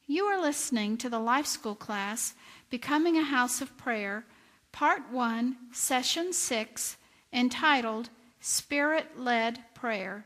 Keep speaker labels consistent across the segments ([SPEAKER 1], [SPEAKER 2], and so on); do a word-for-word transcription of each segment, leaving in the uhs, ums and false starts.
[SPEAKER 1] You are listening to the Life School class, Becoming a House of Prayer, Part one, Session six, entitled Spirit-Led Prayer.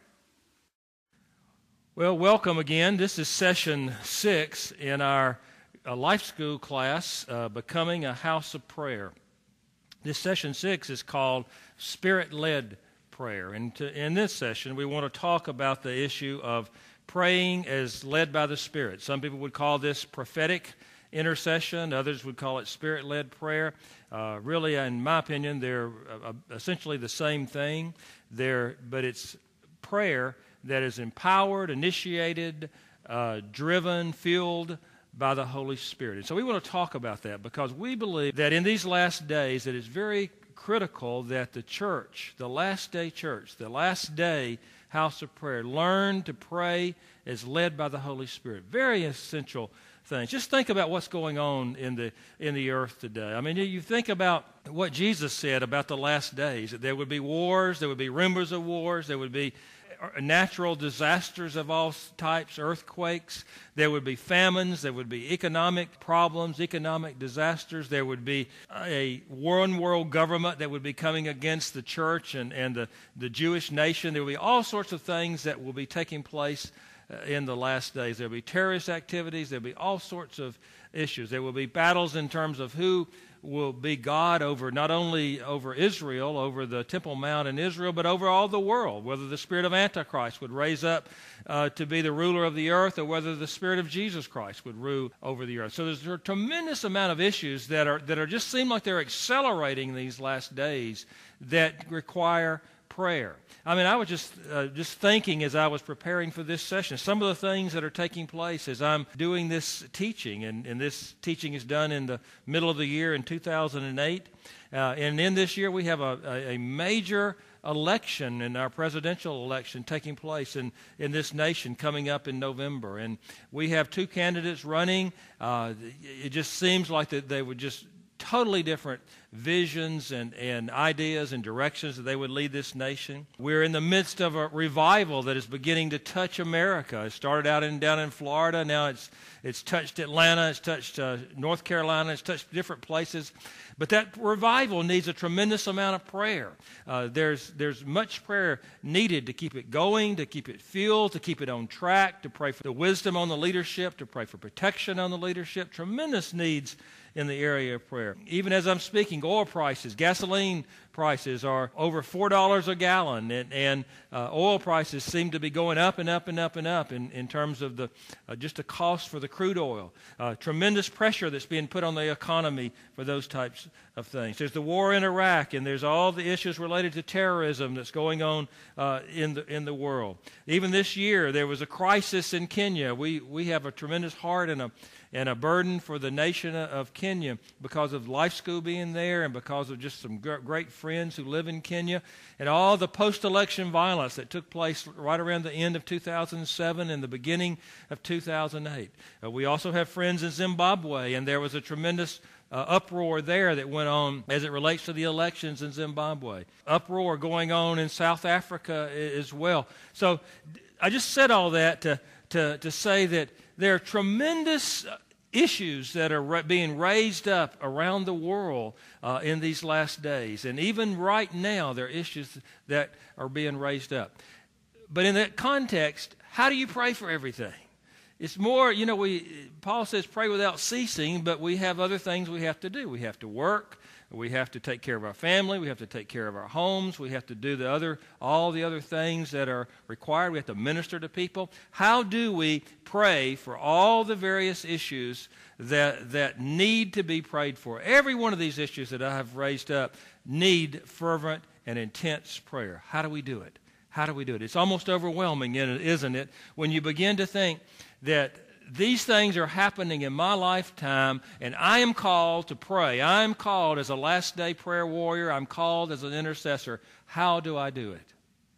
[SPEAKER 2] Well, welcome again. This is Session six in our uh, Life School class, uh, Becoming a House of Prayer. This Session six is called Spirit-Led Prayer. And to, in this session, we want to talk about the issue of praying as led by the Spirit. Some people would call this prophetic intercession. Others would call it Spirit-led prayer. Uh, really, in my opinion, they're uh, essentially the same thing. They're, but it's prayer that is empowered, initiated, uh, driven, fueled by the Holy Spirit. And so we want to talk about that because we believe that in these last days it is very critical that the church, the last day church, the last day house of prayer, learn to pray as led by the Holy Spirit. Very essential things. Just think about what's going on in the in the earth today. I mean, you think about what Jesus said about the last days, that there would be wars, there would be rumors of wars, there would be natural disasters of all types, earthquakes, there would be famines, there would be economic problems, economic disasters, there would be a one world government that would be coming against the church and, and the, the Jewish nation. There would be all sorts of things that will be taking place in the last days. There will be terrorist activities, there will be all sorts of issues. There will be battles in terms of who will be God over, not only over Israel, over the Temple Mount in Israel, but over all the world, whether the spirit of Antichrist would raise up uh, to be the ruler of the earth or whether the spirit of Jesus Christ would rule over the earth. So there's a tremendous amount of issues that are that are just seem like they're accelerating these last days that require prayer. I mean, I was just uh, just thinking as I was preparing for this session, some of the things that are taking place as I'm doing this teaching, and, and this teaching is done in the middle of the year in two thousand eight. Uh, and in this year, we have a, a, a major election in our presidential election taking place in, in this nation coming up in November. And we have two candidates running. Uh, it just seems like that they would just totally different visions and, and ideas and directions that they would lead this nation. We're in the midst of a revival that is beginning to touch America. It started out in down in Florida. Now it's it's touched Atlanta. It's touched uh, North Carolina. It's touched different places. But that revival needs a tremendous amount of prayer. Uh, there's there's much prayer needed to keep it going, to keep it fueled, to keep it on track, to pray for the wisdom on the leadership, to pray for protection on the leadership. Tremendous needs in the area of prayer. Even as I'm speaking, oil prices, gasoline prices are over four dollars a gallon, and, and uh, oil prices seem to be going up and up and up and up in, in terms of the uh, just the cost for the crude oil. Uh, tremendous pressure that's being put on the economy for those types of things. There's the war in Iraq, and there's all the issues related to terrorism that's going on uh, in the in the world. Even this year, there was a crisis in Kenya. We we have a tremendous heart and a and a burden for the nation of Kenya because of Life School being there and because of just some great friends who live in Kenya and all the post-election violence that took place right around the end of two thousand seven and the beginning of two thousand eight. Uh, we also have friends in Zimbabwe, and there was a tremendous Uh, uproar there that went on as it relates to the elections in Zimbabwe. Uproar going on in South Africa as well. So I just said all that to, to, to say that there are tremendous issues that are ra- being raised up around the world uh, in these last days. And even right now, there are issues that are being raised up. But in that context, how do you pray for everything? It's more, you know, we Paul says pray without ceasing, but we have other things we have to do. We have to work. We have to take care of our family. We have to take care of our homes. We have to do the other, all the other things that are required. We have to minister to people. How do we pray for all the various issues that that need to be prayed for? Every one of these issues that I have raised up need fervent and intense prayer. How do we do it? How do we do it? It's almost overwhelming, isn't it, when you begin to think that these things are happening in my lifetime, and I am called to pray. I am called as a last-day prayer warrior. I'm called as an intercessor. How do I do it?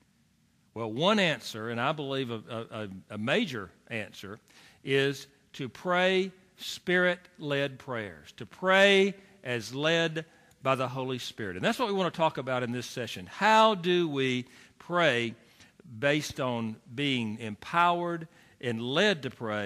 [SPEAKER 2] Well, one answer, and I believe a, a, a major answer, is to pray Spirit-led prayers, to pray as led by the Holy Spirit. And that's what we want to talk about in this session. How do we pray based on being empowered and led to pray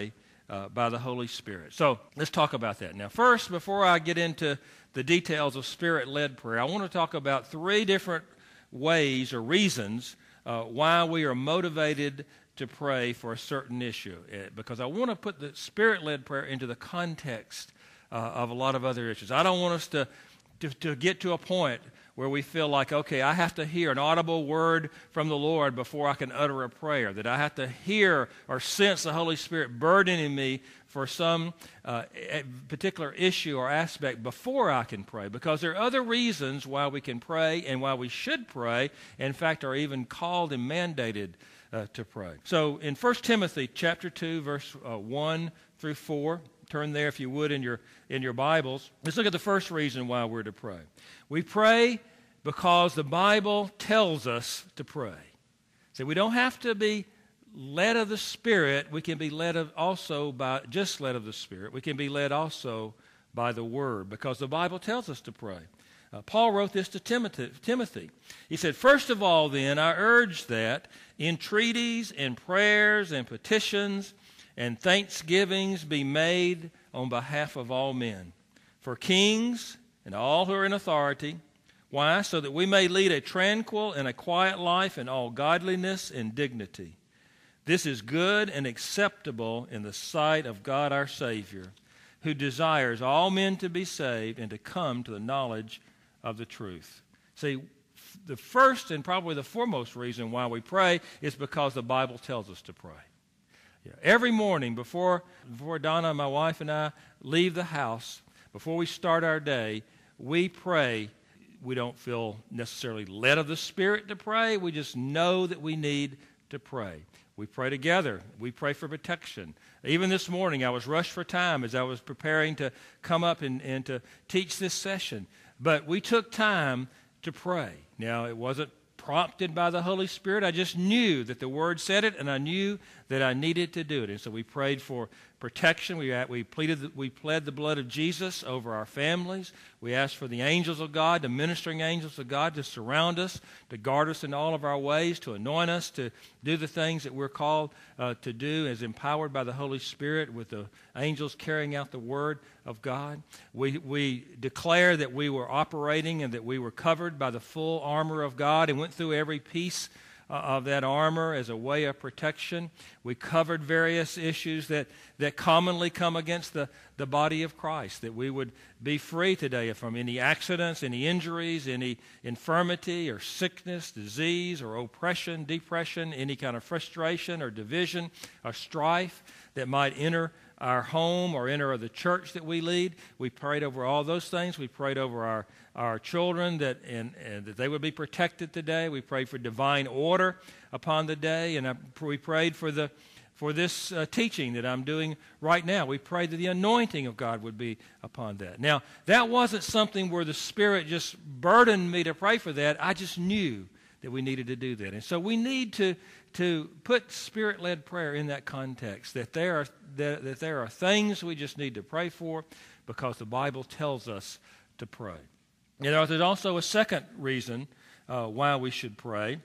[SPEAKER 2] uh, by the Holy Spirit. So let's talk about that. Now, first, before I get into the details of Spirit-led prayer, I want to talk about three different ways or reasons uh, why we are motivated to pray for a certain issue, uh, because I want to put the Spirit-led prayer into the context uh, of a lot of other issues. I don't want us to, to, to get to a point where we feel like, okay, I have to hear an audible word from the Lord before I can utter a prayer, that I have to hear or sense the Holy Spirit burdening me for some uh, particular issue or aspect before I can pray, because there are other reasons why we can pray and why we should pray, in fact, are even called and mandated uh, to pray. So in First Timothy chapter two, verse uh, one through four, turn there if you would in your in your Bibles. Let's look at the first reason why we're to pray. We pray because the Bible tells us to pray. So we don't have to be led of the Spirit. We can be led of also by, just led of the Spirit. We can be led also by the Word, because the Bible tells us to pray. Uh, Paul wrote this to Timothy, Timothy. He said, "First of all, then, I urge that entreaties and prayers and petitions and thanksgivings be made on behalf of all men, for kings and all who are in authority." Why? So that we may lead a tranquil and a quiet life in all godliness and dignity. This is good and acceptable in the sight of God our Savior, who desires all men to be saved and to come to the knowledge of the truth. See, the first and probably the foremost reason why we pray is because the Bible tells us to pray. Yeah. Every morning before, before Donna, my wife, and I leave the house, before we start our day, we pray. We don't feel necessarily led of the Spirit to pray. We just know that we need to pray. We pray together. We pray for protection. Even this morning, I was rushed for time as I was preparing to come up and, and to teach this session. But we took time to pray. Now, it wasn't prompted by the Holy Spirit. I just knew that the Word said it, and I knew that I needed to do it. And so we prayed for protection. We, we, pleaded, we pled the blood of Jesus over our families. We asked for the angels of God, the ministering angels of God, to surround us, to guard us in all of our ways, to anoint us, to do the things that we're called uh, to do as empowered by the Holy Spirit, with the angels carrying out the Word of God. We, we declare that we were operating and that we were covered by the full armor of God, and went through every piece of that armor as a way of protection. We covered various issues that, that commonly come against the, the body of Christ, that we would be free today from any accidents, any injuries, any infirmity or sickness, disease or oppression, depression, any kind of frustration or division or strife that might enter our home or enter the church that we lead. We prayed over all those things. We prayed over our, our children that and, and that they would be protected today. We prayed for divine order upon the day, and I, we prayed for the for this uh, teaching that I'm doing right now. We prayed that the anointing of God would be upon that. Now, that wasn't something where the Spirit just burdened me to pray for that. I just knew that we needed to do that. And so we need to to put Spirit-led prayer in that context, that there are that, that there are things we just need to pray for because the Bible tells us to pray. You know, there's also a second reason uh, why we should pray.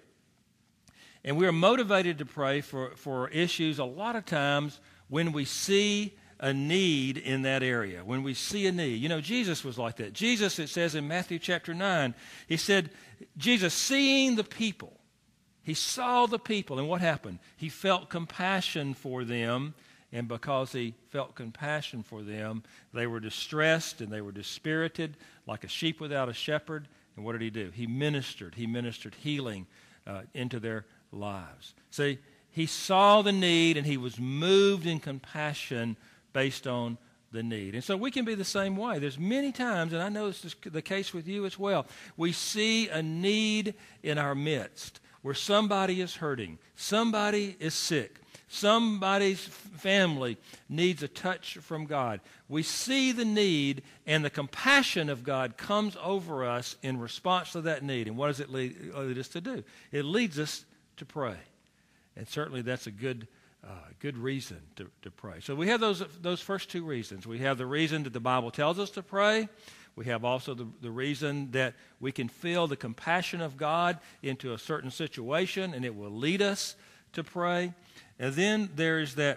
[SPEAKER 2] And we are motivated to pray for, for issues a lot of times when we see a need in that area, when we see a need. You know, Jesus was like that. Jesus, it says in Matthew chapter nine, he said, Jesus, seeing the people, he saw the people, and what happened? He felt compassion for them, and because he felt compassion for them, they were distressed and they were dispirited like a sheep without a shepherd. And what did he do? He ministered. He ministered healing uh, into their lives. See, he saw the need and he was moved in compassion based on the need. And so we can be the same way. There's many times, and I know this is the case with you as well, we see a need in our midst where somebody is hurting, somebody is sick, somebody's family needs a touch from God. We see the need, and the compassion of God comes over us in response to that need. And what does it lead, lead us to do? It leads us to pray. And certainly that's a good uh, good reason to, to pray. So we have those those first two reasons. We have the reason that the Bible tells us to pray. We have also the, the reason that we can feel the compassion of God into a certain situation, and it will lead us to pray. And then there's that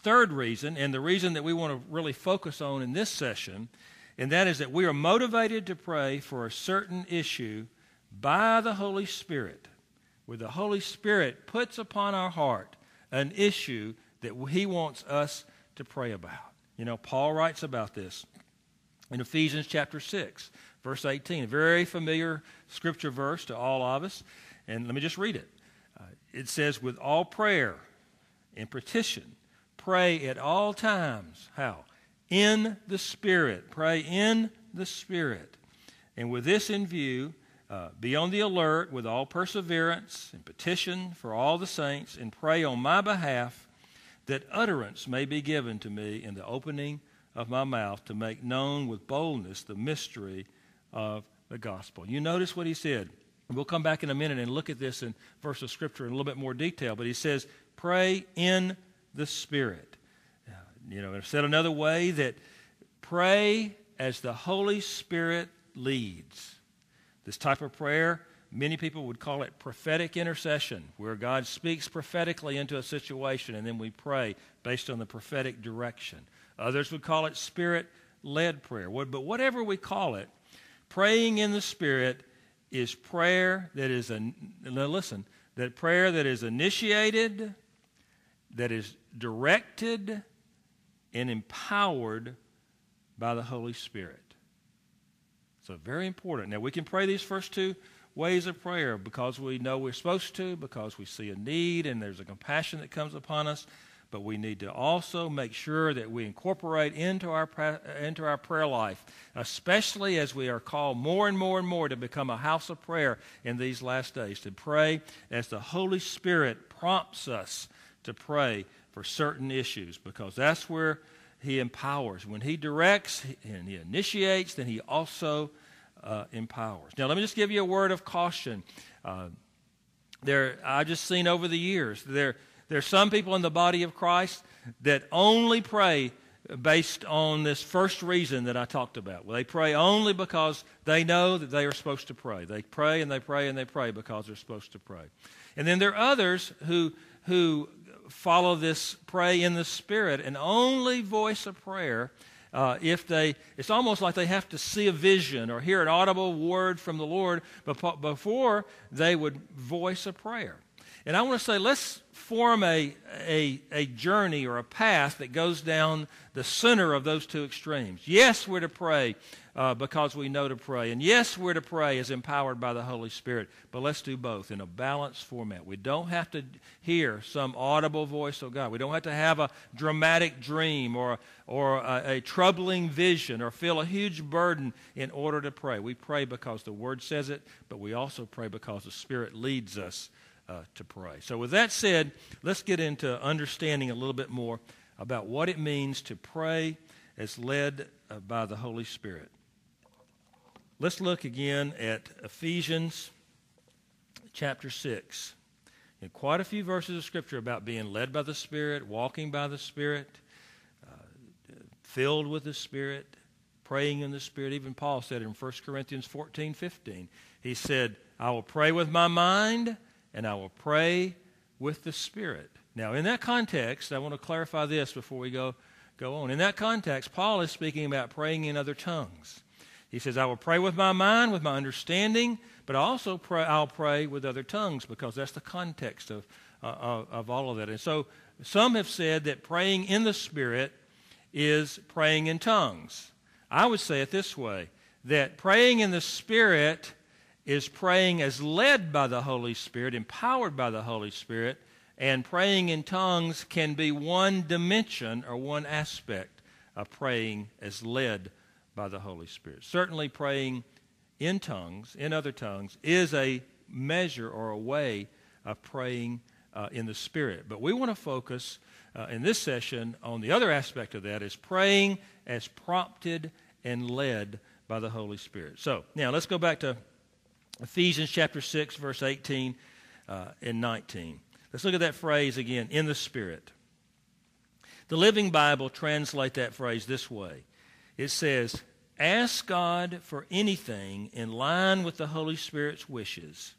[SPEAKER 2] third reason, and the reason that we want to really focus on in this session, and that is that we are motivated to pray for a certain issue by the Holy Spirit, where the Holy Spirit puts upon our heart an issue that he wants us to pray about. You know, Paul writes about this in Ephesians chapter six, verse eighteen, a very familiar scripture verse to all of us. And let me just read it. Uh, it says, with all prayer and petition, pray at all times. How? In the Spirit. Pray in the Spirit. And with this in view, uh, be on the alert with all perseverance and petition for all the saints, and pray on my behalf that utterance may be given to me in the opening of my mouth to make known with boldness the mystery of the gospel. You notice what he said. We'll come back in a minute and look at this in verse of Scripture in a little bit more detail. But he says, pray in the Spirit. Uh, you know, said another way, that pray as the Holy Spirit leads. This type of prayer, many people would call it prophetic intercession, where God speaks prophetically into a situation and then we pray based on the prophetic direction. Others would call it Spirit-led prayer. But whatever we call it, praying in the Spirit is prayer that is, a, listen, that prayer that is initiated, that is directed, and empowered by the Holy Spirit. So very important. Now, we can pray these first two ways of prayer because we know we're supposed to, because we see a need and there's a compassion that comes upon us. But we need to also make sure that we incorporate into our into our prayer life, especially as we are called more and more and more to become a house of prayer in these last days, to pray as the Holy Spirit prompts us to pray for certain issues, because that's where he empowers. When he directs and he initiates, then he also uh, empowers. Now, let me just give you a word of caution. Uh, there, I've just seen over the years, there There's some people in the body of Christ that only pray based on this first reason that I talked about. Well, they pray only because they know that they are supposed to pray. They pray and they pray and they pray because they're supposed to pray. And then there are others who who follow this pray in the Spirit and only voice a prayer uh, if they, it's almost like they have to see a vision or hear an audible word from the Lord before they would voice a prayer. And I want to say, let's form a, a, a journey or a path that goes down the center of those two extremes. Yes, we're to pray uh, because we know to pray. And yes, we're to pray as empowered by the Holy Spirit. But let's do both in a balanced format. We don't have to hear some audible voice of God. We don't have to have a dramatic dream or, or a, a troubling vision or feel a huge burden in order to pray. We pray because the Word says it, but we also pray because the Spirit leads us Uh, to pray. So with that said, let's get into understanding a little bit more about what it means to pray as led uh, by the Holy Spirit. Let's look again at Ephesians chapter six. And quite a few verses of Scripture about being led by the Spirit, walking by the Spirit, uh, filled with the Spirit, praying in the Spirit. Even Paul said in First Corinthians fourteen fifteen, he said, I will pray with my mind, and I will pray with the Spirit. Now, in that context, I want to clarify this before we go, go on. In that context, Paul is speaking about praying in other tongues. He says, I will pray with my mind, with my understanding, but I also pray, I'll pray with other tongues, because that's the context of, uh, of, of all of that. And so some have said that praying in the Spirit is praying in tongues. I would say it this way, that praying in the Spirit is praying as led by the Holy Spirit, empowered by the Holy Spirit, and praying in tongues can be one dimension or one aspect of praying as led by the Holy Spirit. Certainly praying in tongues, in other tongues, is a measure or a way of praying uh, in the Spirit. But we want to focus uh, in this session on the other aspect of that, is praying as prompted and led by the Holy Spirit. So, now let's go back to Ephesians chapter six, verse eighteen uh, and nineteen. Let's look at that phrase again, in the Spirit. The Living Bible translates that phrase this way. It says, ask God for anything in line with the Holy Spirit's wishes.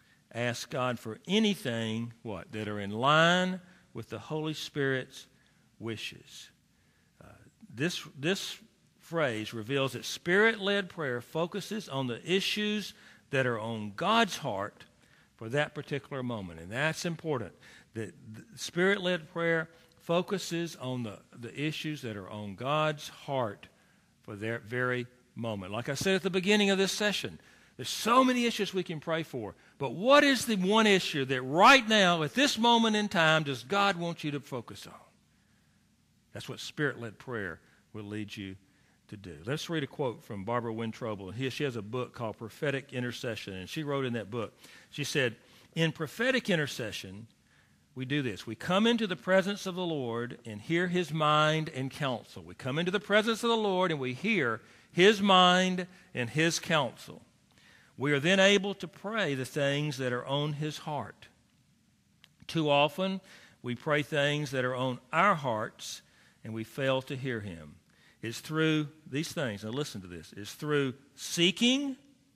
[SPEAKER 2] Ask God for anything, what, that are in line with the Holy Spirit's wishes. Uh, this, this phrase reveals that Spirit-led prayer focuses on the issues that are on God's heart for that particular moment. And that's important. That Spirit-led prayer focuses on the, the issues that are on God's heart for that very moment. Like I said at the beginning of this session, there's so many issues we can pray for. But what is the one issue that right now, at this moment in time, does God want you to focus on? That's what Spirit-led prayer will lead you to do. Let's read a quote from Barbara Wintroble. She has a book called Prophetic Intercession, and she wrote in that book, she said, in prophetic intercession, we do this. We come into the presence of the Lord and hear His mind and counsel. We come into the presence of the Lord and we hear His mind and His counsel. We are then able to pray the things that are on His heart. Too often, we pray things that are on our hearts and we fail to hear Him. It's through these things, now listen to this, it's through seeking,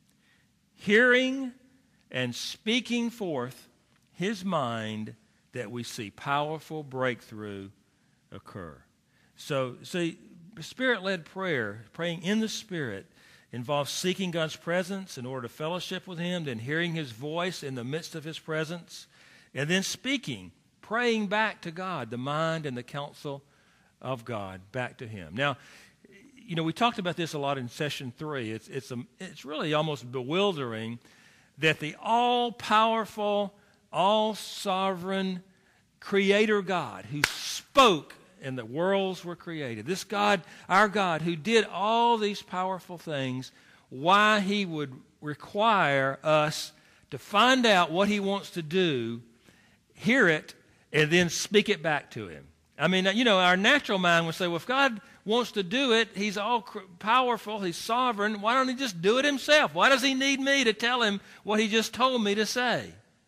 [SPEAKER 2] hearing, and speaking forth His mind that we see powerful breakthrough occur. So, see, Spirit-led prayer, praying in the Spirit, involves seeking God's presence in order to fellowship with Him, then hearing His voice in the midst of His presence, and then speaking, praying back to God, the mind and the counsel of God, back to Him. Now, you know, we talked about this a lot in session three. It's, it's, a, it's really almost bewildering that the all-powerful, all-sovereign Creator God who spoke and the worlds were created, this God, our God, who did all these powerful things, why He would require us to find out what He wants to do, hear it, and then speak it back to Him. I mean, you know, our natural mind would say, well, if God wants to do it, He's all powerful, He's sovereign, why don't He just do it Himself? Why does He need me to tell Him what He just told me to say?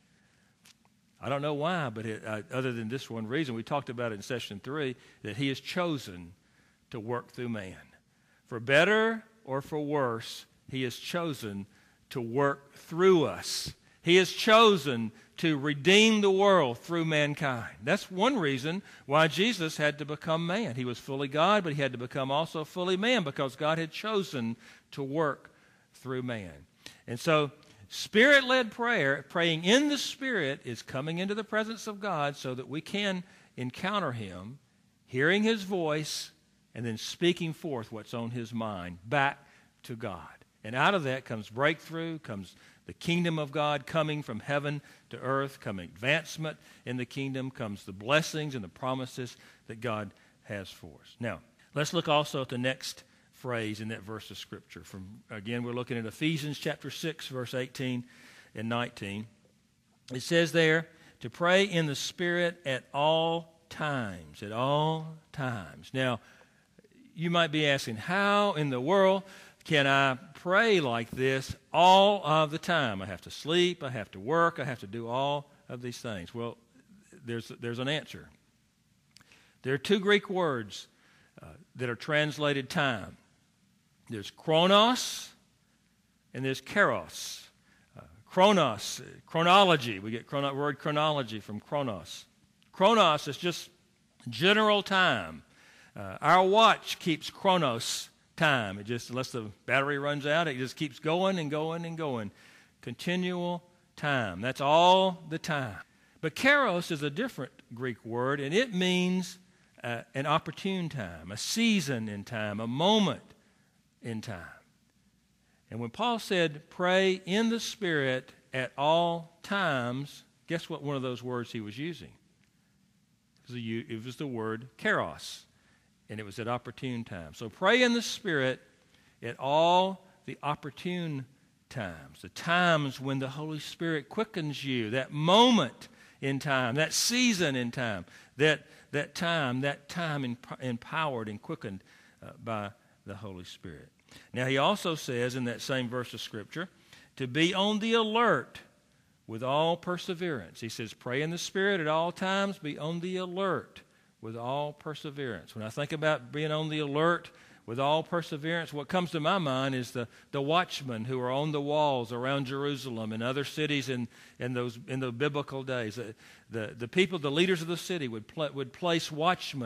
[SPEAKER 2] I don't know why, but it, uh, other than this one reason, we talked about it in session three, that He has chosen to work through man. For better or for worse, He has chosen to work through us. He has chosen to redeem the world through mankind. That's one reason why Jesus had to become man. He was fully God, but He had to become also fully man because God had chosen to work through man. And so, Spirit-led prayer, praying in the Spirit, is coming into the presence of God so that we can encounter Him, hearing His voice, and then speaking forth what's on His mind back to God. And out of that comes breakthrough, comes the kingdom of God coming from heaven to earth, coming advancement in the kingdom, comes the blessings and the promises that God has for us. Now, let's look also at the next phrase in that verse of Scripture. From again, we're looking at Ephesians chapter six, verse eighteen and nineteen. It says there, to pray in the Spirit at all times, at all times. Now, you might be asking, how in the world can I pray like this all of the time? I have to sleep, I have to work, I have to do all of these things. Well, there's, there's an answer. There are two Greek words uh, that are translated time. There's chronos and there's kairos. Uh, chronos, chronology. We get the word chronology from chronos. Chronos is just general time. Uh, our watch keeps chronos time. It just, unless the battery runs out, it just keeps going and going and going. Continual time. That's all the time. But kairos is a different Greek word, and it means uh, an opportune time, a season in time, a moment in time. And when Paul said, pray in the Spirit at all times, guess what one of those words he was using? It was the word kairos. And it was at opportune times. So pray in the Spirit at all the opportune times, the times when the Holy Spirit quickens you, that moment in time, that season in time, that, that time, that time emp- empowered and quickened uh, by the Holy Spirit. Now, he also says in that same verse of Scripture, to be on the alert with all perseverance. He says, pray in the Spirit at all times, be on the alert with all perseverance. When I think about being on the alert with all perseverance, what comes to my mind is the, the watchmen who are on the walls around Jerusalem and other cities in, in those in the biblical days. The, the, the people, the leaders of the city would, pl- would place watchmen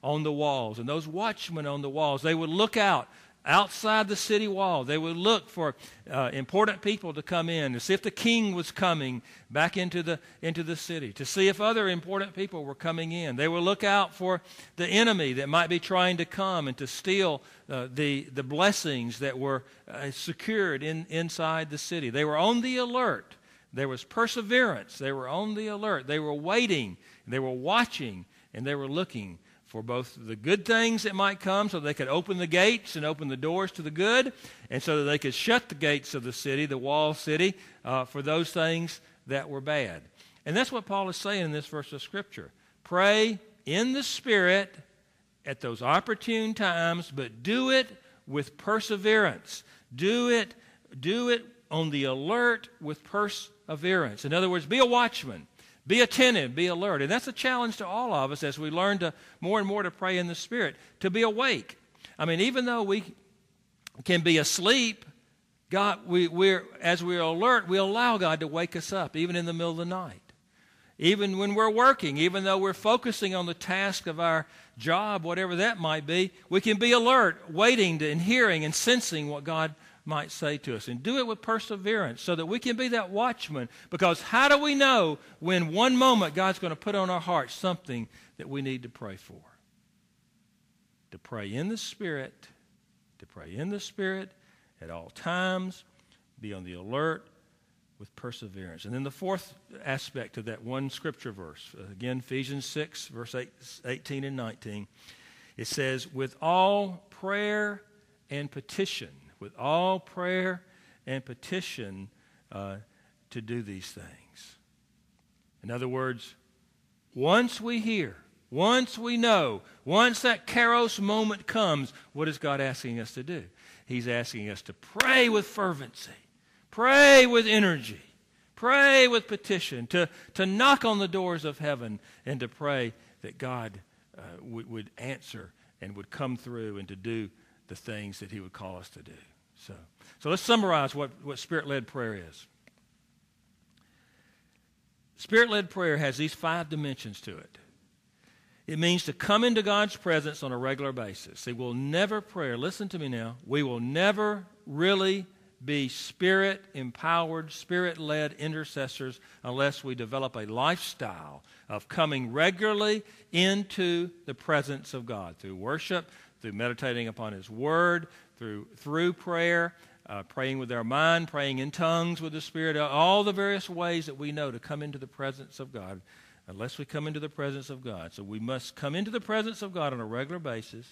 [SPEAKER 2] on the walls. And those watchmen on the walls, they would look out outside the city wall. They would look for uh, important people to come in to see if the king was coming back into the into the city, to see if other important people were coming in. They would look out for the enemy that might be trying to come and to steal uh, the the blessings that were uh, secured in inside the city. They were on the alert. There was perseverance. They were on the alert. They were waiting. They were watching, and they were looking for both the good things that might come so they could open the gates and open the doors to the good, and so that they could shut the gates of the city, the walled city, uh, for those things that were bad. And that's what Paul is saying in this verse of Scripture. Pray in the Spirit at those opportune times, but do it with perseverance. Do it, do it on the alert with perseverance. In other words, be a watchman. Be attentive, be alert. And that's a challenge to all of us as we learn to more and more to pray in the Spirit, to be awake. I mean, even though we can be asleep, God, we, we're, as we're alert, we allow God to wake us up, even in the middle of the night. Even when we're working, even though we're focusing on the task of our job, whatever that might be, we can be alert, waiting to, and hearing and sensing what God might say to us, and do it with perseverance so that we can be that watchman. Because how do we know when one moment God's going to put on our hearts something that we need to pray for? To pray in the Spirit, to pray in the Spirit at all times, be on the alert with perseverance. And then the fourth aspect of that one scripture verse, again, Ephesians six, verse eighteen and nineteen, it says, with all prayer and petition, with all prayer and petition uh, to do these things. In other words, once we hear, once we know, once that Kairos moment comes, what is God asking us to do? He's asking us to pray with fervency, pray with energy, pray with petition, to, to knock on the doors of heaven and to pray that God uh, would, would answer and would come through and to do the things that he would call us to do. So, so let's summarize what, what Spirit-led prayer is. Spirit-led prayer has these five dimensions to it. It means to come into God's presence on a regular basis. See, we'll never pray, listen to me now, we will never really be Spirit-empowered, Spirit-led intercessors unless we develop a lifestyle of coming regularly into the presence of God through worship, through meditating upon His Word, through through prayer, uh, praying with our mind, praying in tongues with the Spirit, all the various ways that we know to come into the presence of God, unless we come into the presence of God. So we must come into the presence of God on a regular basis.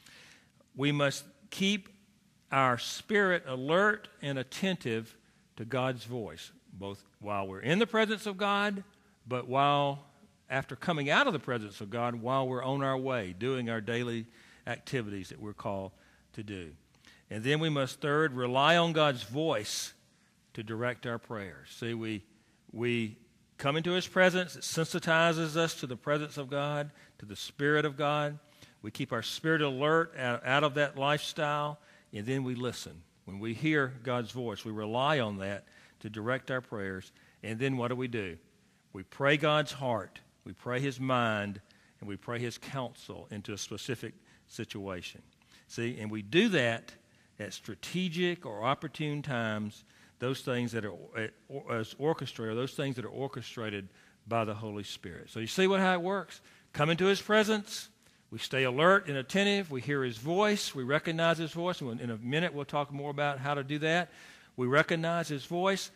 [SPEAKER 2] We must keep our spirit alert and attentive to God's voice, both while we're in the presence of God, but while, after coming out of the presence of God, while we're on our way, doing our daily activities that we're called to do. And then we must, third, rely on God's voice to direct our prayers. See, we we come into His presence. It sensitizes us to the presence of God, to the Spirit of God. We keep our spirit alert out, out of that lifestyle, and then we listen. When we hear God's voice, we rely on that to direct our prayers. And then what do we do? We pray God's heart, we pray His mind, and we pray His counsel into a specific situation. See, and we do that at strategic or opportune times, those things that are as orchestrated, those things that are orchestrated by the Holy Spirit. So you see what how it works? Come into His presence, we stay alert and attentive, we hear His voice, we recognize His voice, and in a minute we'll talk more about how to do that. We recognize His voice,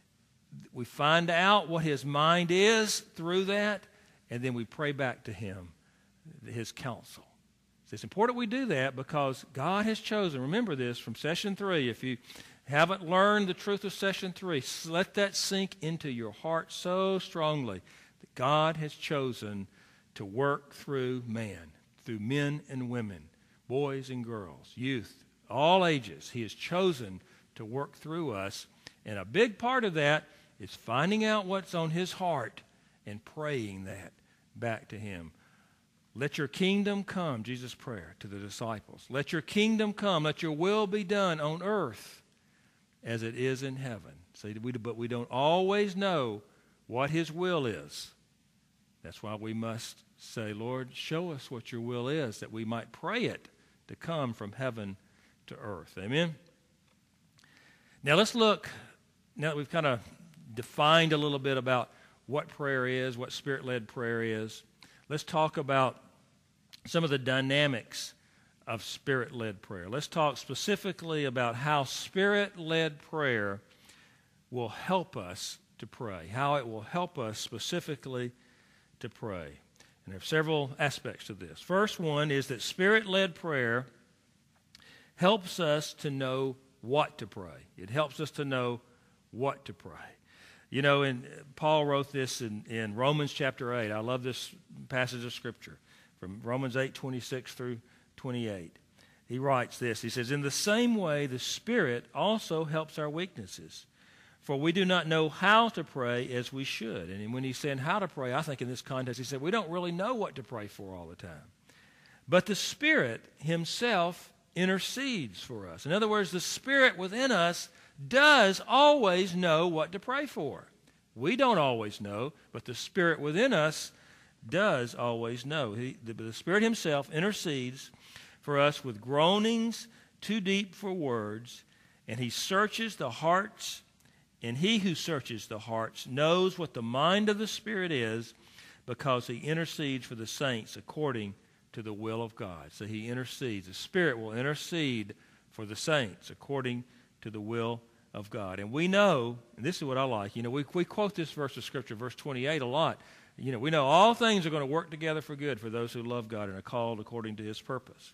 [SPEAKER 2] we find out what His mind is through that, and then we pray back to Him, His counsel. So it's important we do that because God has chosen, remember this from session three, if you haven't learned the truth of session three, let that sink into your heart so strongly that God has chosen to work through man, through men and women, boys and girls, youth, all ages. He has chosen to work through us, and a big part of that is finding out what's on His heart and praying that back to Him. Let your kingdom come, Jesus' prayer to the disciples. Let your kingdom come. Let your will be done on earth as it is in heaven. See, we, but we don't always know what His will is. That's why we must say, Lord, show us what your will is, that we might pray it to come from heaven to earth. Amen? Now let's look, now that we've kind of defined a little bit about what prayer is, what Spirit-led prayer is, let's talk about some of the dynamics of Spirit-led prayer. Let's talk specifically about how Spirit-led prayer will help us to pray, how it will help us specifically to pray. And there are several aspects to this. First one is that Spirit-led prayer helps us to know what to pray. It helps us to know what to pray. You know, and Paul wrote this in, in Romans chapter eight. I love this passage of Scripture from Romans eight, twenty-six through twenty-eight. He writes this. He says, in the same way, the Spirit also helps our weaknesses. For we do not know how to pray as we should. And when he's saying how to pray, I think in this context, he said, we don't really know what to pray for all the time. But the Spirit himself intercedes for us. In other words, the Spirit within us does always know what to pray for. We don't always know, but the Spirit within us does always know. He, the, the Spirit himself intercedes for us with groanings too deep for words, and he searches the hearts, and he who searches the hearts knows what the mind of the Spirit is, because he intercedes for the saints according to the will of God. So he intercedes. The Spirit will intercede for the saints according to the will of God. And we know, and this is what I like, you know, we, we quote this verse of Scripture, verse twenty-eight, a lot. You know, we know all things are going to work together for good for those who love God and are called according to his purpose.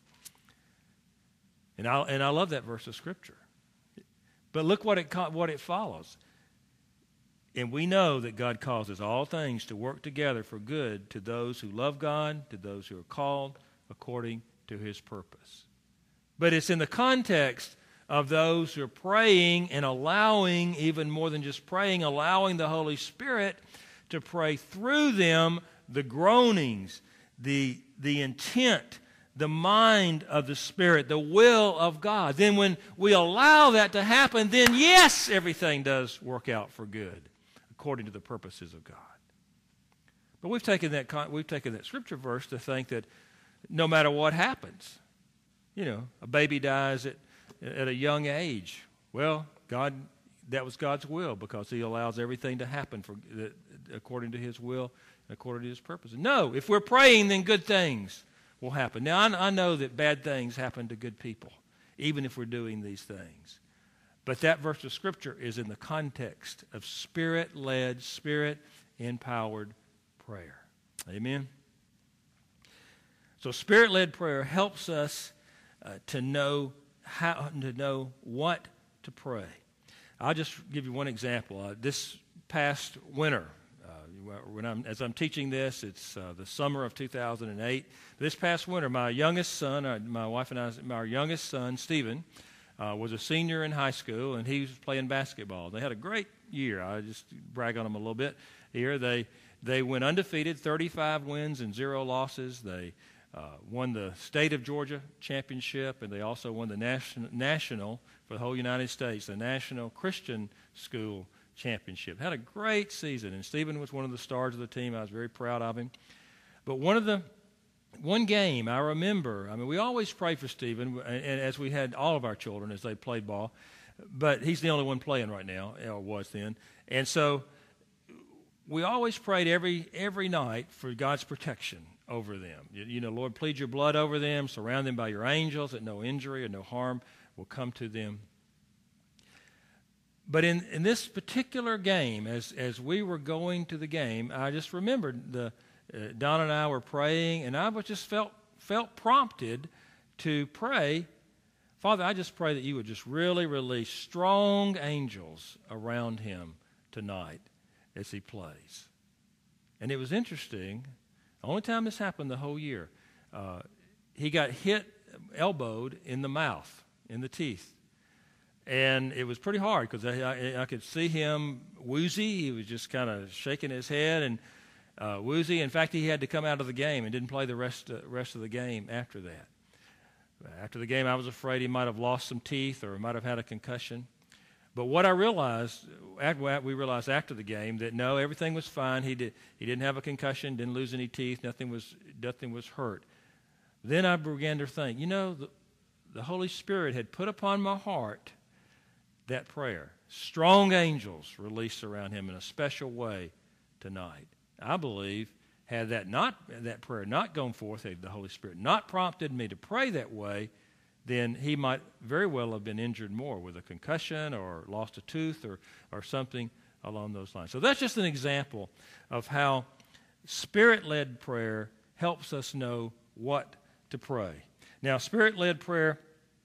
[SPEAKER 2] And I, and I love that verse of Scripture. But look what it, what it follows. And we know that God causes all things to work together for good to those who love God, to those who are called according to his purpose. But it's in the context of those who are praying and allowing, even more than just praying, allowing the Holy Spirit to pray through them the groanings, the, the intent, the mind of the Spirit, the will of God. Then when we allow that to happen, then yes, everything does work out for good according to the purposes of God. But we've taken that we've taken that scripture verse to think that no matter what happens, you know, a baby dies at at a young age. Well, God, that was God's will, because he allows everything to happen for according to his will and according to his purpose. No, if we're praying, then good things will happen. Now, I, I know that bad things happen to good people, even if we're doing these things. But that verse of Scripture is in the context of Spirit-led, Spirit-empowered prayer. Amen? So Spirit-led prayer helps us uh, to know how to know what to pray. I'll just give you one example. Uh, this past winter, uh, when I'm, as I'm teaching this, it's uh, the summer of two thousand eight. This past winter, my youngest son, uh, my wife and I, our youngest son, Stephen, uh, was a senior in high school, and he was playing basketball. They had a great year. I just brag on them a little bit here. They they went undefeated, thirty-five wins and zero losses. They Uh, won the state of Georgia championship, and they also won the national, national for the whole United States, the National Christian School Championship. Had a great season, and Stephen was one of the stars of the team. I was very proud of him. But one of the one game I remember, I mean, we always pray for Stephen, and as we had all of our children as they played ball, but he's the only one playing right now, or was then. And so we always prayed every every night for God's protection over them. You, you know, Lord, plead your blood over them, surround them by your angels, that no injury or no harm will come to them. But in, in this particular game, as as we were going to the game, I just remembered the uh, Don and I were praying, and I was just felt felt prompted to pray, Father, I just pray that you would just really release strong angels around him tonight as he plays. And it was interesting. The only time this happened the whole year, uh, he got hit, elbowed in the mouth, in the teeth. And it was pretty hard because I, I, I could see him woozy. He was just kind of shaking his head and uh, woozy. In fact, he had to come out of the game and didn't play the rest, uh, rest of the game after that. After the game, I was afraid he might have lost some teeth or might have had a concussion. But what I realized, we realized after the game, that no, everything was fine. He did. He didn't have a concussion, didn't lose any teeth. Nothing was. Nothing was hurt. Then I began to think, you know, the, the Holy Spirit had put upon my heart that prayer. Strong angels released around him in a special way tonight. I believe, had that not that prayer not gone forth, had the Holy Spirit not prompted me to pray that way, then he might very well have been injured more with a concussion or lost a tooth or, or something along those lines. So that's just an example of how Spirit-led prayer helps us know what to pray. Now, Spirit-led prayer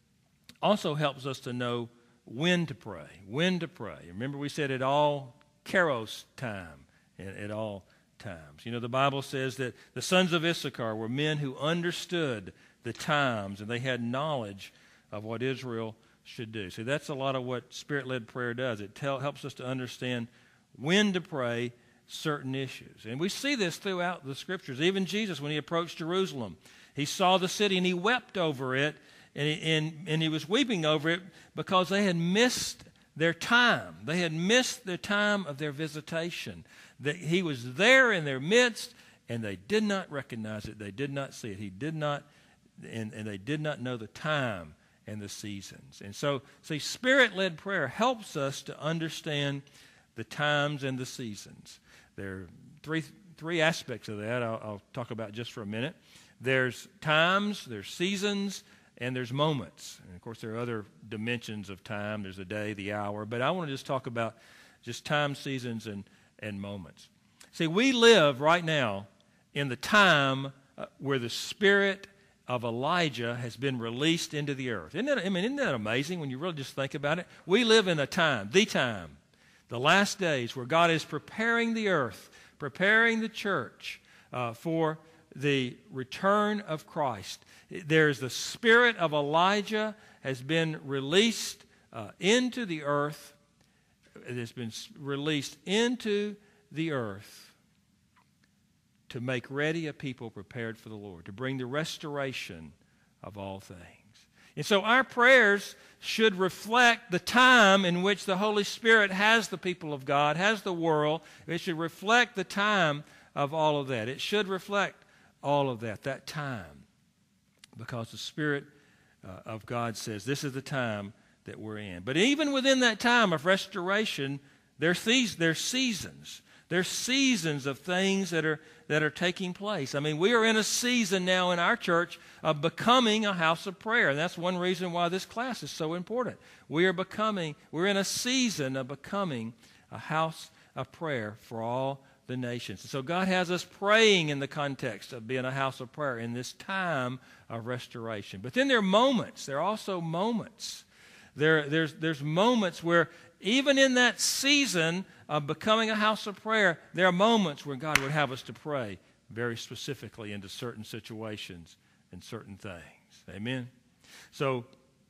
[SPEAKER 2] also helps us to know when to pray, when to pray. Remember we said at all kairos time, at all times. You know, the Bible says that the sons of Issachar were men who understood the times, and they had knowledge of what Israel should do. See, that's a lot of what Spirit-led prayer does. It tell, helps us to understand when to pray certain issues. And we see this throughout the Scriptures. Even Jesus, when he approached Jerusalem, he saw the city and he wept over it, and he, and, and he was weeping over it because they had missed their time. They had missed the time of their visitation. That he was there in their midst, and they did not recognize it. They did not see it. He did not And, and they did not know the time and the seasons. And so, see, Spirit-led prayer helps us to understand the times and the seasons. There are three, three aspects of that I'll, I'll talk about just for a minute. There's times, there's seasons, and there's moments. And, of course, there are other dimensions of time. There's the day, the hour. But I want to just talk about just time, seasons, and, and moments. See, we live right now in the time uh, where the Spirit of Elijah has been released into the earth. Isn't that, I mean, isn't that amazing when you really just think about it? We live in a time, the time, the last days, where God is preparing the earth, preparing the church uh, for the return of Christ. There's the spirit of Elijah has been released uh, into the earth. It has been released into the earth to make ready a people prepared for the Lord, to bring the restoration of all things. And so our prayers should reflect the time in which the Holy Spirit has the people of God, has the world. It should reflect the time of all of that. It should reflect all of that, that time. Because the Spirit uh, of God says this is the time that we're in. But even within that time of restoration, there's these, there's seasons. There's seasons of things that are that are taking place. I mean, we are in a season now in our church of becoming a house of prayer. And that's one reason why this class is so important. We are becoming, we're in a season of becoming a house of prayer for all the nations. And so God has us praying in the context of being a house of prayer in this time of restoration. But then there are moments. There are also moments. There, there's, there's moments where even in that season of becoming a house of prayer, there are moments where God would have us to pray very specifically into certain situations and certain things. Amen? So,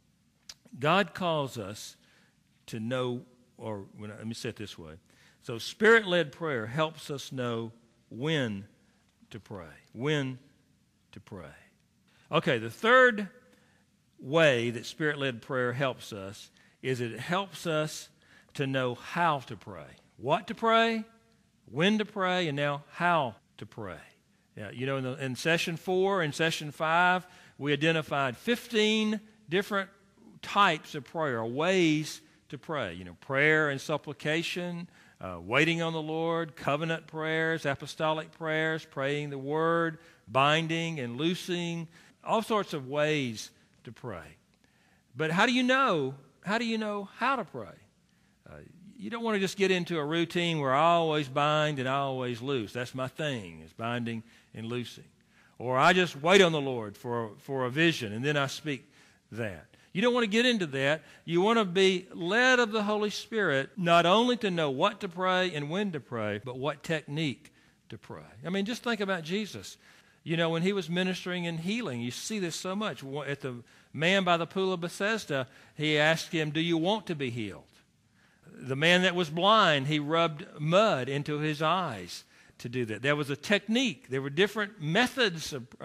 [SPEAKER 2] God calls us to know, or let me say it this way. So, Spirit-led prayer helps us know when to pray. When to pray. Okay, the third way that Spirit-led prayer helps us is it helps us to know how to pray. What to pray, when to pray, and now how to pray. Yeah, you know, in, the, in session four and session five, we identified fifteen different types of prayer, ways to pray. You know, prayer and supplication, uh, waiting on the Lord, covenant prayers, apostolic prayers, praying the word, binding and loosing, all sorts of ways to pray. But how do you know? How do you know how to pray? Uh, you don't want to just get into a routine where I always bind and I always loose. That's my thing, is binding and loosing. Or I just wait on the Lord for, for a vision and then I speak that. You don't want to get into that. You want to be led of the Holy Spirit, not only to know what to pray and when to pray, but what technique to pray. I mean, just think about Jesus. You know, when he was ministering and healing, you see this so much. At the man by the pool of Bethesda, he asked him, "Do you want to be healed?" The man that was blind, he rubbed mud into his eyes to do that. There was a technique. There were different methods of, of,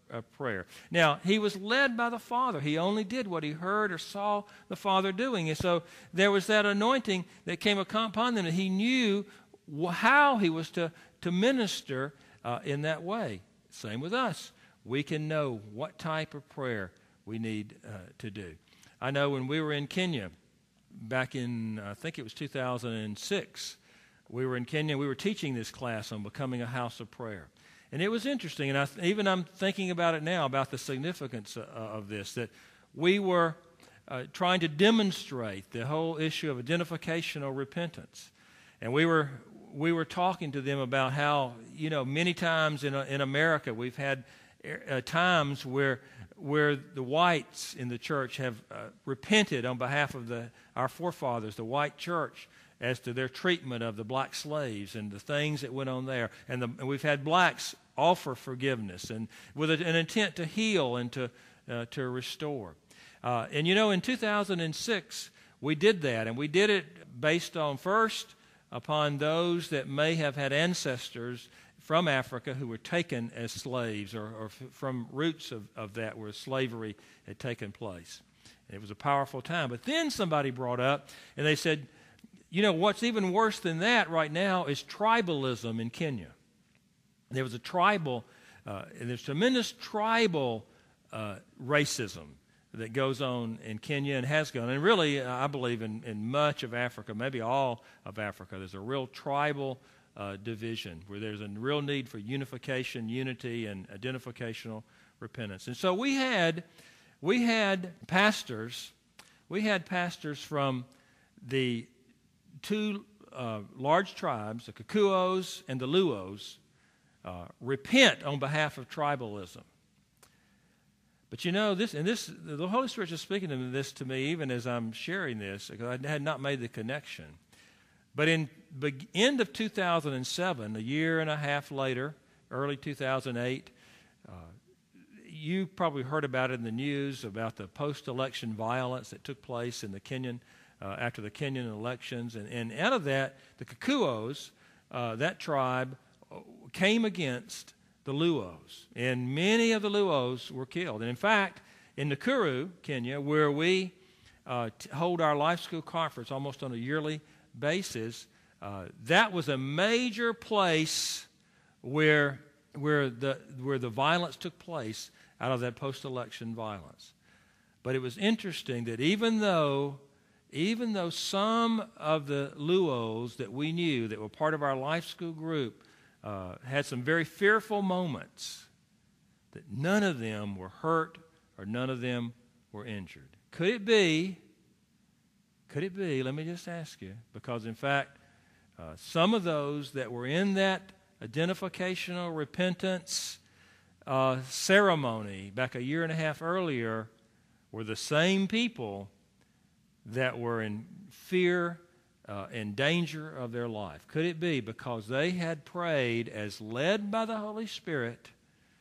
[SPEAKER 2] of prayer. Now, he was led by the Father. He only did what he heard or saw the Father doing. And so there was that anointing that came upon them, that he knew how he was to, to minister uh, in that way. Same with us. We can know what type of prayer we need uh, to do. I know when we were in Kenya, back in, I think it was two thousand six, we were in Kenya, we were teaching this class on becoming a house of prayer. And it was interesting, and I, even I'm thinking about it now, about the significance uh, of this, that we were uh, trying to demonstrate the whole issue of identificational repentance. And we were we were talking to them about how, you know, many times in, in America we've had uh, times where where the whites in the church have uh, repented on behalf of the our forefathers, the white church, as to their treatment of the black slaves and the things that went on there. And, the, and we've had blacks offer forgiveness and with a, an intent to heal and to, uh, to restore. Uh, and you know, in two thousand six, we did that, and we did it based on, first, upon those that may have had ancestors from Africa who were taken as slaves, or, or f- from roots of, of that where slavery had taken place. And it was a powerful time. But then somebody brought up, and they said, you know, what's even worse than that right now is tribalism in Kenya. There was a tribal, uh, and there's tremendous tribal uh, racism that goes on in Kenya and has gone. And really, uh, I believe in, in much of Africa, maybe all of Africa, there's a real tribal uh, division where there's a real need for unification, unity, and identificational repentance. And so we had, we had pastors, we had pastors from the two uh, large tribes, the Kikuos and the Luos, uh, repent on behalf of tribalism. But you know, this, and this, the Holy Spirit is speaking to this to me even as I'm sharing this, because I had not made the connection. But in the end of two thousand seven, a year and a half later, early two thousand eight, uh, you probably heard about it in the news about the post-election violence that took place in the Kenyan Uh, after the Kenyan elections. And, and out of that, the Kikuos, uh, that tribe, came against the Luos. And many of the Luos were killed. And in fact, in Nakuru, Kenya, where we uh, t- hold our life school conference almost on a yearly basis, uh, that was a major place where, where, the, where the violence took place out of that post-election violence. But it was interesting that even though Even though some of the Luos that we knew that were part of our life school group uh, had some very fearful moments, that none of them were hurt or none of them were injured. Could it be, could it be, let me just ask you, because in fact, uh, some of those that were in that identificational repentance uh, ceremony back a year and a half earlier were the same people that were in fear uh, and danger of their life? Could it be because they had prayed as led by the Holy Spirit,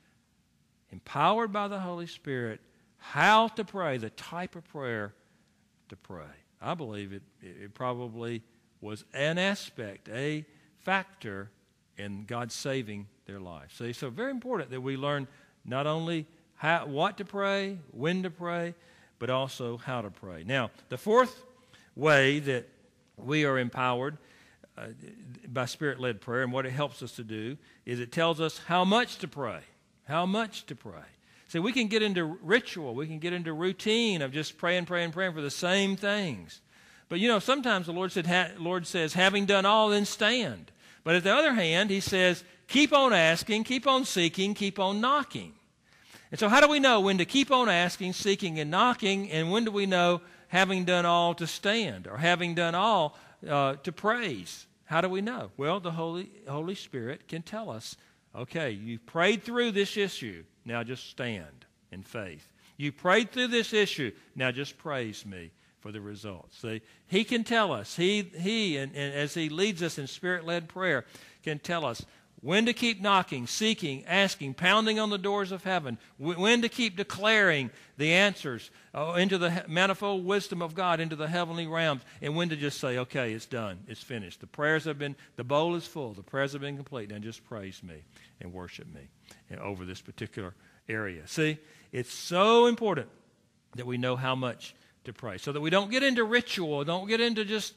[SPEAKER 2] empowered by the Holy Spirit, how to pray, the type of prayer to pray? I believe it, it probably was an aspect, a factor in God saving their life. See, so very important that we learn not only how, what to pray, when to pray, but also how to pray. Now, the fourth way that we are empowered uh, by Spirit-led prayer, and what it helps us to do, is it tells us how much to pray. How much to pray. See, we can get into ritual. We can get into routine of just praying, praying, praying for the same things. But, you know, sometimes the Lord, said, ha- Lord says, having done all, then stand. But at the other hand, he says, keep on asking, keep on seeking, keep on knocking. And so how do we know when to keep on asking, seeking, and knocking, and when do we know having done all to stand, or having done all uh, to praise? How do we know? Well, the Holy, Holy Spirit can tell us, okay, you prayed through this issue, now just stand in faith. You prayed through this issue, now just praise me for the results. See, he can tell us, he, he and, and as he leads us in Spirit-led prayer, can tell us when to keep knocking, seeking, asking, pounding on the doors of heaven. When to keep declaring the answers uh, into the manifold wisdom of God, into the heavenly realms. And when to just say, okay, it's done. It's finished. The prayers have been, the bowl is full. The prayers have been complete. Now just praise me and worship me over this particular area. See, it's so important that we know how much to pray, so that we don't get into ritual, don't get into just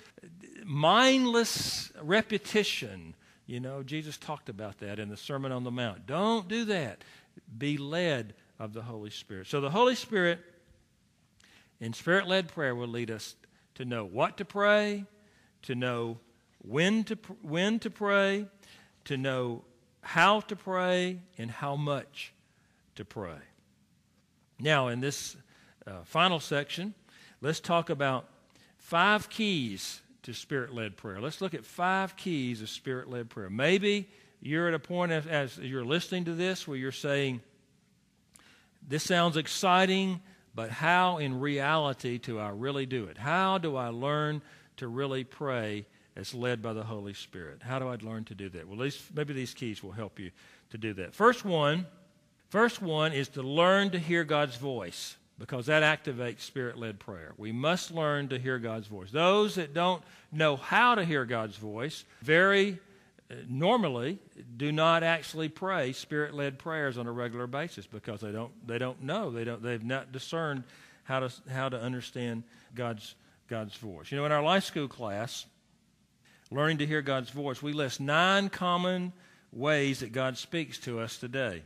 [SPEAKER 2] mindless repetition. You know, Jesus talked about that in the Sermon on the Mount. Don't do that. Be led of the Holy Spirit. So the Holy Spirit in Spirit-led prayer will lead us to know what to pray, to know when to when to pray, to know how to pray, and how much to pray. Now, in this uh, final section, let's talk about five keys to Spirit-led prayer. Let's look at five keys of Spirit-led prayer. Maybe you're at a point as, as you're listening to this where you're saying, this sounds exciting, but how in reality do I really do it? How do I learn to really pray as led by the Holy Spirit? How do I learn to do that? Well, these, maybe these keys will help you to do that. First one, first one is to learn to hear God's voice, because that activates Spirit-led prayer. We must learn to hear God's voice. Those that don't know how to hear God's voice very uh, normally do not actually pray Spirit-led prayers on a regular basis, because they don't they don't know they don't they've not discerned how to how to understand God's God's voice. You know, in our life school class, learning to hear God's voice, we list nine common ways that God speaks to us today.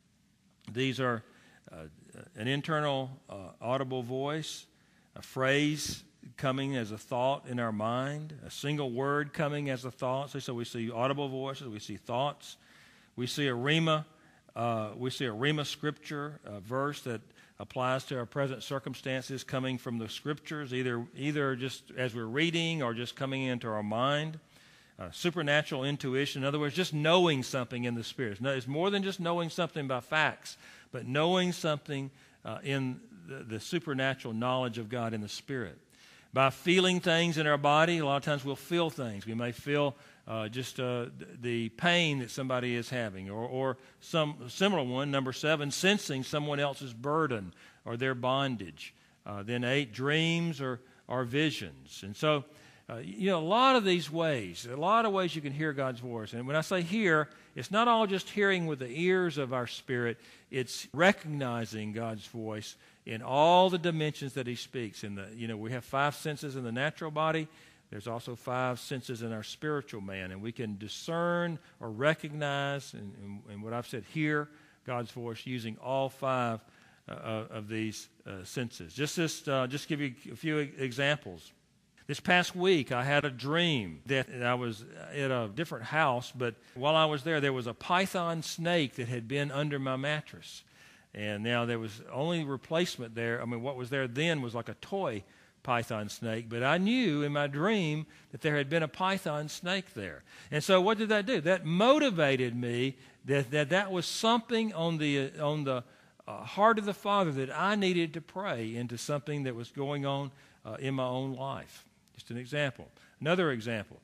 [SPEAKER 2] These are uh, an internal uh, audible voice, a phrase coming as a thought in our mind, a single word coming as a thought. So, so we see audible voices, we see thoughts, we see a rhema, uh, we see a rhema scripture, a verse that applies to our present circumstances coming from the scriptures, either either just as we're reading or just coming into our mind. Uh, supernatural intuition, in other words, just knowing something in the Spirit. It's more than just knowing something by facts, but knowing something uh, in the, the supernatural knowledge of God in the Spirit. By feeling things in our body, a lot of times we'll feel things. We may feel uh, just uh, the pain that somebody is having, or, or some similar one, number seven, sensing someone else's burden or their bondage. Uh, then eight, dreams or, or visions. And so, Uh, you know, a lot of these ways, a lot of ways you can hear God's voice. And when I say hear, it's not all just hearing with the ears of our spirit. It's recognizing God's voice in all the dimensions that He speaks. In the, you know, we have five senses in the natural body. There's also five senses in our spiritual man. And we can discern or recognize, and, and, and what I've said, hear God's voice using all five uh, of these uh, senses. Just, just, uh, just give you a few examples. This past week, I had a dream that I was at a different house, but while I was there, there was a python snake that had been under my mattress. And now there was only replacement there. I mean, what was there then was like a toy python snake, but I knew in my dream that there had been a python snake there. And so what did that do? That motivated me that that, that was something on the, on the uh, heart of the Father that I needed to pray into something that was going on uh, in my own life. Just an example. Another example.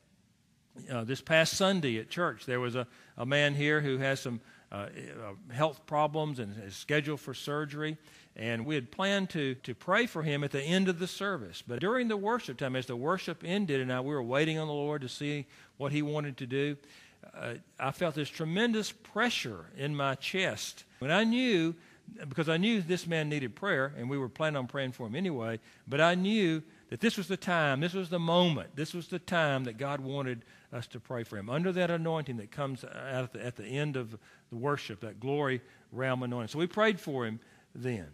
[SPEAKER 2] Uh, this past Sunday at church, there was a, a man here who has some uh, uh, health problems and is scheduled for surgery. And we had planned to, to pray for him at the end of the service. But during the worship time, as the worship ended and I, we were waiting on the Lord to see what He wanted to do, uh, I felt this tremendous pressure in my chest. When I knew, because I knew this man needed prayer, and we were planning on praying for him anyway, but I knew that this was the time, this was the moment, this was the time that God wanted us to pray for him. Under that anointing that comes out at the, at the end of the worship, that glory realm anointing. So we prayed for him then.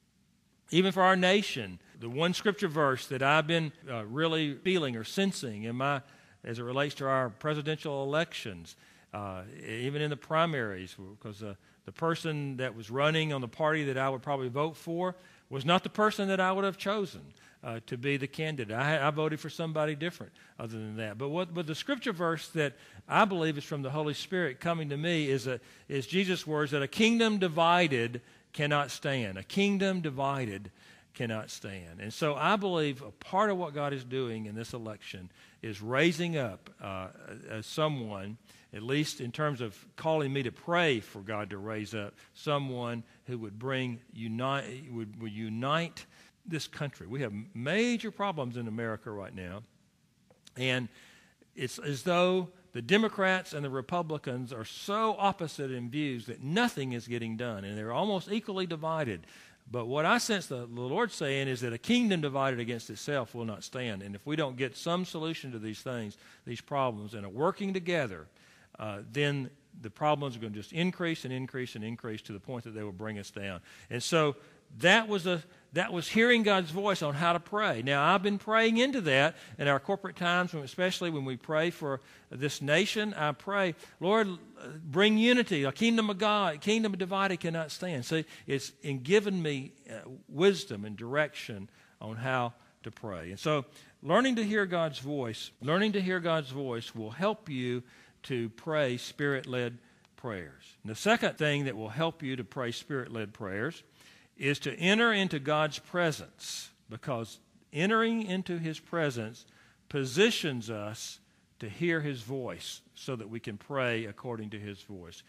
[SPEAKER 2] Even for our nation, the one scripture verse that I've been uh, really feeling or sensing in my, as it relates to our presidential elections, uh, even in the primaries, because uh, the person that was running on the party that I would probably vote for was not the person that I would have chosen uh, to be the candidate. I, I voted for somebody different other than that. But what, but the scripture verse that I believe is from the Holy Spirit coming to me is a, is Jesus' words that a kingdom divided cannot stand. A kingdom divided cannot stand. And so I believe a part of what God is doing in this election is raising up uh, as someone, at least in terms of calling me to pray for God to raise up someone who would bring unite would, would unite this country. We have major problems in America right now, and it's as though the Democrats and the Republicans are so opposite in views that nothing is getting done, and they're almost equally divided. But what I sense the, the Lord saying is that a kingdom divided against itself will not stand. And if we don't get some solution to these things, these problems, and are working together, uh, then the problems are going to just increase and increase and increase to the point that they will bring us down. And so that was a that was hearing God's voice on how to pray. Now, I've been praying into that in our corporate times, especially when we pray for this nation. I pray, Lord, bring unity. A kingdom of God, kingdom divided cannot stand. See, it's in giving me uh, wisdom and direction on how to pray. And so learning to hear God's voice, learning to hear God's voice will help you to pray Spirit-led prayers. And the second thing that will help you to pray Spirit-led prayers is to enter into God's presence, because entering into His presence positions us to hear His voice so that we can pray according to His voice.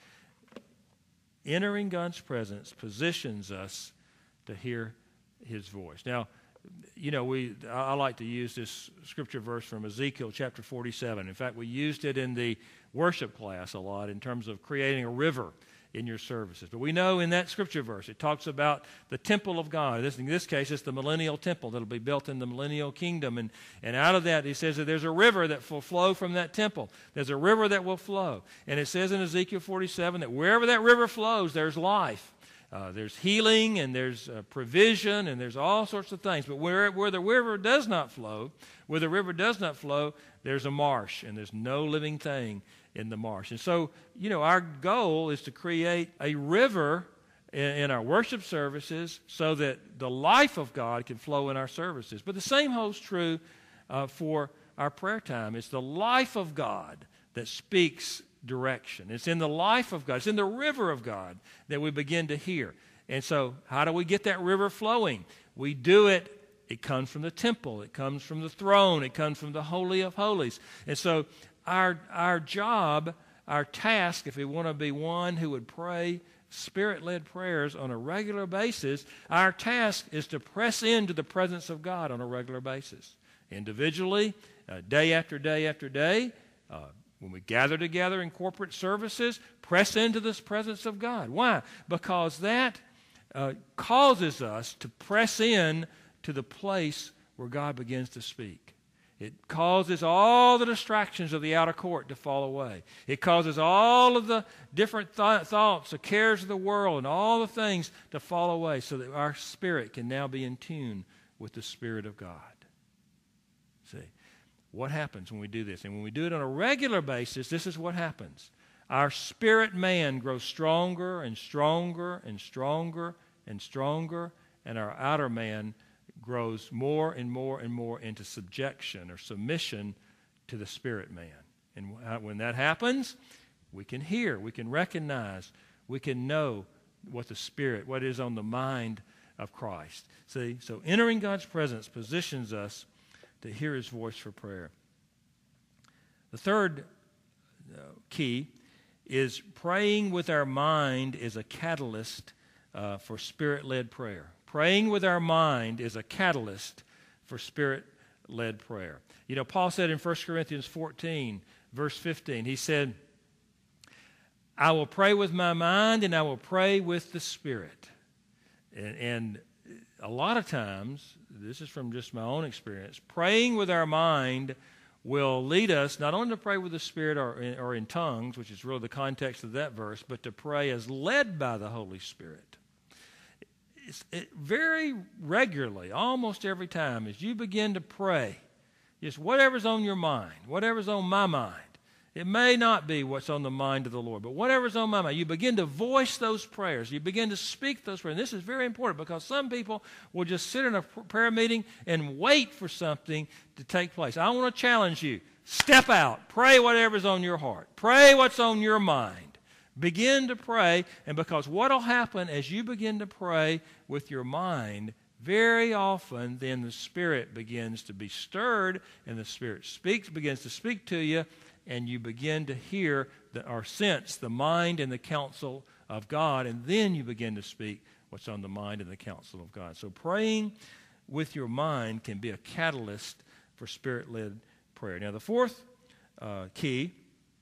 [SPEAKER 2] Entering God's presence positions us to hear His voice. Now, you know, we I like to use this scripture verse from Ezekiel chapter forty-seven. In fact, we used it in the worship class a lot in terms of creating a river in your services. But we know in that scripture verse, it talks about the temple of God. This, in this case, it's the millennial temple that will be built in the millennial kingdom. And, and out of that, he says that there's a river that will flow from that temple. There's a river that will flow. And it says in Ezekiel forty-seven that wherever that river flows, there's life. Uh, there's healing, and there's uh, provision, and there's all sorts of things. But where, where the river does not flow, where the river does not flow, there's a marsh, and there's no living thing in the marsh. And so, you know, our goal is to create a river in, in our worship services so that the life of God can flow in our services. But the same holds true uh, for our prayer time. It's the life of God that speaks direction. It's in the life of God. It's in the river of God that we begin to hear. And so how do we get that river flowing? We do it. It comes from the temple. It comes from the throne. It comes from the Holy of Holies. And so our our job, our task, if we want to be one who would pray Spirit-led prayers on a regular basis, our task is to press into the presence of God on a regular basis. Individually, uh, day after day after day, uh, when we gather together in corporate services, press into this presence of God. Why? Because that uh, causes us to press in to the place where God begins to speak. It causes all the distractions of the outer court to fall away. It causes all of the different th- thoughts, the cares of the world, and all the things to fall away so that our spirit can now be in tune with the Spirit of God. See, what happens when we do this? And when we do it on a regular basis, this is what happens. Our spirit man grows stronger and stronger and stronger and stronger, and our outer man grows more and more and more into subjection or submission to the spirit man. And when that happens, we can hear, we can recognize, we can know what the Spirit, what is on the mind of Christ. See, so entering God's presence positions us to hear His voice for prayer. The third uh, key is praying with our mind is a catalyst uh, for Spirit-led prayer. Praying with our mind is a catalyst for Spirit-led prayer. You know, Paul said in First Corinthians fourteen, verse fifteen, he said, I will pray with my mind and I will pray with the Spirit. And, and a lot of times, this is from just my own experience, praying with our mind will lead us not only to pray with the Spirit or in, or in tongues, which is really the context of that verse, but to pray as led by the Holy Spirit. It's, it, very regularly, almost every time, as you begin to pray, just whatever's on your mind, whatever's on my mind, it may not be what's on the mind of the Lord, but whatever's on my mind, you begin to voice those prayers. You begin to speak those prayers. And this is very important because some people will just sit in a prayer meeting and wait for something to take place. I want to challenge you. Step out. Pray whatever's on your heart. Pray what's on your mind. Begin to pray, and because what will happen as you begin to pray with your mind, very often then the Spirit begins to be stirred, and the Spirit speaks, begins to speak to you, and you begin to hear the, or sense the mind and the counsel of God, and then you begin to speak what's on the mind and the counsel of God. So praying with your mind can be a catalyst for Spirit-led prayer. Now the fourth uh, key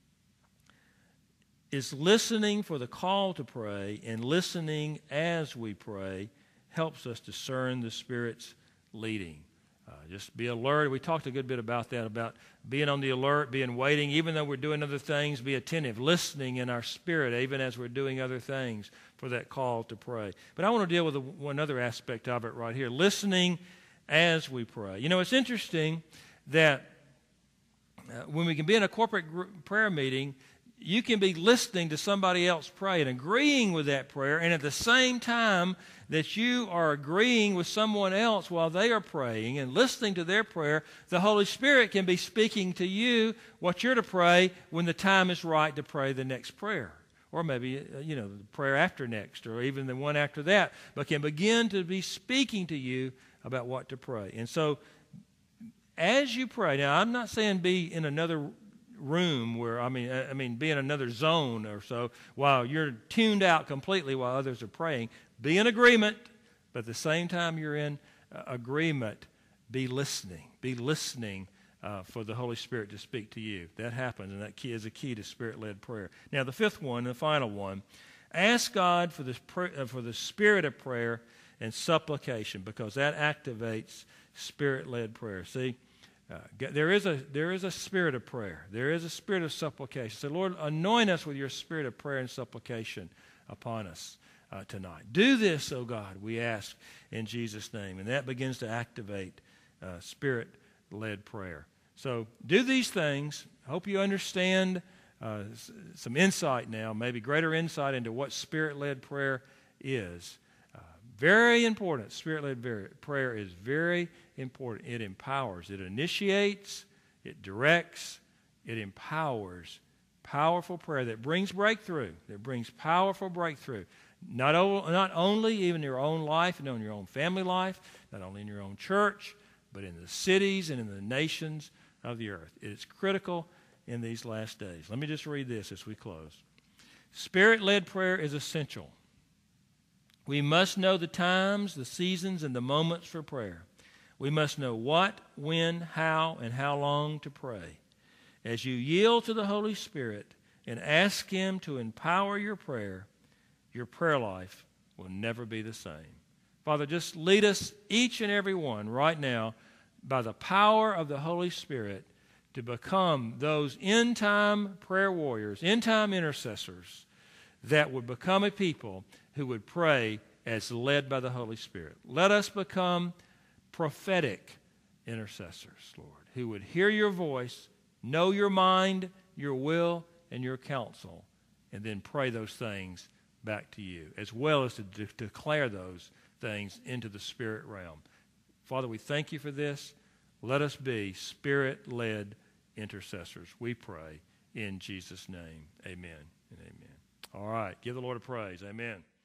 [SPEAKER 2] is listening for the call to pray, and listening as we pray helps us discern the Spirit's leading. Uh, just be alert. We talked a good bit about that, about being on the alert, being waiting, even though we're doing other things, be attentive, listening in our spirit, even as we're doing other things for that call to pray. But I want to deal with a, one other aspect of it right here, listening as we pray. You know, it's interesting that uh, when we can be in a corporate gr- prayer meeting, you can be listening to somebody else pray and agreeing with that prayer, and at the same time that you are agreeing with someone else while they are praying and listening to their prayer, the Holy Spirit can be speaking to you what you're to pray when the time is right to pray the next prayer. Or maybe, you know, the prayer after next, or even the one after that, but can begin to be speaking to you about what to pray. And so, as you pray, now I'm not saying be in another room where, I mean, I mean, be in another zone or so while you're tuned out completely while others are praying. Be in agreement, but at the same time you're in uh, agreement, be listening. Be listening uh, for the Holy Spirit to speak to you. That happens, and that key is a key to Spirit-led prayer. Now, the fifth one, the final one, ask God for, this pr- uh, for the spirit of prayer and supplication, because that activates Spirit-led prayer. See, Uh, there is a there is a spirit of prayer. There is a spirit of supplication. So, Lord, anoint us with your spirit of prayer and supplication upon us uh, tonight. Do this, O God, we ask in Jesus' name. And that begins to activate uh, spirit-led prayer. So do these things. I hope you understand uh, some insight now, maybe greater insight into what spirit-led prayer is. Uh, very important. Spirit-led prayer is very important. It empowers. It initiates. It directs. It empowers. Powerful prayer that brings breakthrough. That brings powerful breakthrough. Not, o- not only even in your own life and in your own family life, not only in your own church, but in the cities and in the nations of the earth. It is critical in these last days. Let me just read this as we close. Spirit-led prayer is essential. We must know the times, the seasons, and the moments for prayer. We must know what, when, how, and how long to pray. As you yield to the Holy Spirit and ask Him to empower your prayer, your prayer life will never be the same. Father, just lead us, each and every one, right now, by the power of the Holy Spirit, to become those end-time prayer warriors, end-time intercessors, that would become a people who would pray as led by the Holy Spirit. Let us become prophetic intercessors, Lord, who would hear your voice, know your mind, your will, and your counsel, and then pray those things back to you, as well as to de- declare those things into the spirit realm. Father, we thank you for this. Let us be spirit-led intercessors. We pray in Jesus' name. Amen and amen. All right. Give the Lord a praise. Amen.